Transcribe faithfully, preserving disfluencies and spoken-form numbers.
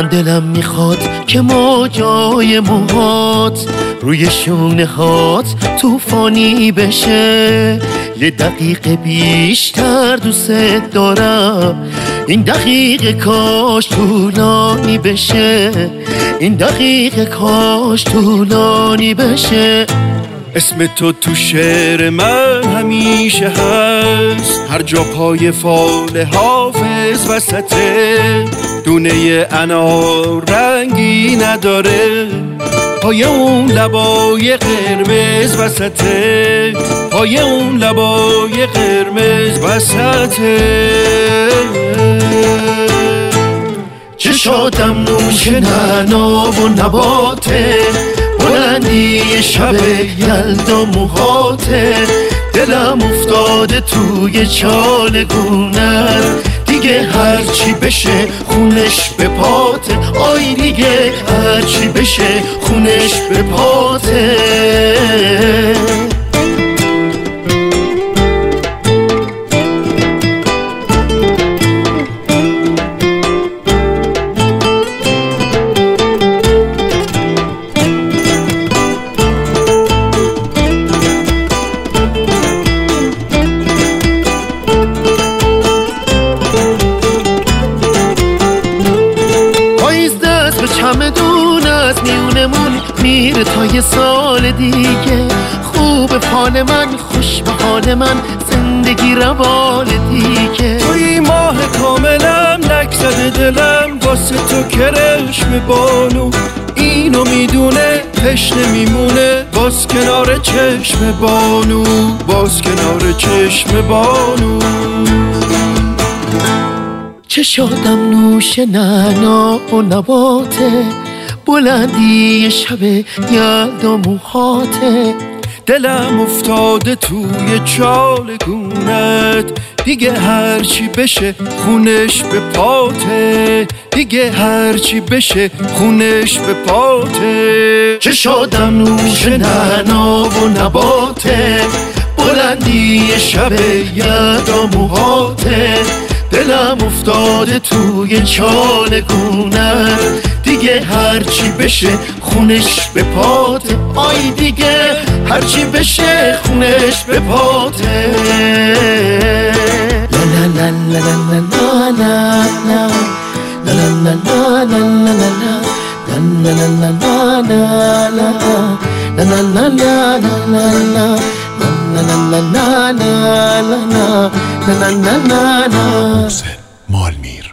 دلم میخواد که موجای موهات روی شونه هات توفانی بشه. یه دقیقه بیشتر دوست دارم، این دقیقه کاش طولانی بشه، این دقیقه کاش طولانی بشه. اسم تو تو شعر من همیشه هست، هر جا پای فال حافظ وسطه. دونه انار رنگی نداره، پای اون لبای قرمز وسطه، پای اون لبای قرمز وسطه. چشاتم نوش نعنا و نباته، بلندی شب یلدا موهاته. دلم افتاده توی چال گونت، دیگه هرچی بشه خونش به پاته. آی دیگه هرچی بشه خونش به پاته. چمدون از میونمون میره تا یه سال دیگه. خوب حال من، خوش به حال من، زندگی روال دیگه. توی ماه کاملم نکزده دلم واسه تو کرشم بانو. اینو میدونه تشنه میمونه باز کنار چشم بانو، باز کنار چشم بانو. چشاتم نوش نعنا و نباته، بلندی شب یلدا موهاته. دلم افتاده توی چال گونت، دیگه هرچی بشه خونش به پاته، دیگه هرچی بشه خونش به پاته. چشاتم نوش نعنا و نباته، بلندی شب یلدا موهاته. دلم افتاده توی چال گونت، دیگه هرچی بشه خونش به پاته. آی دیگه هرچی بشه خونش به پاته. لا لا لا لا لا لا لا لا لا لا لا لا لا لا لا. محسن مالمیر.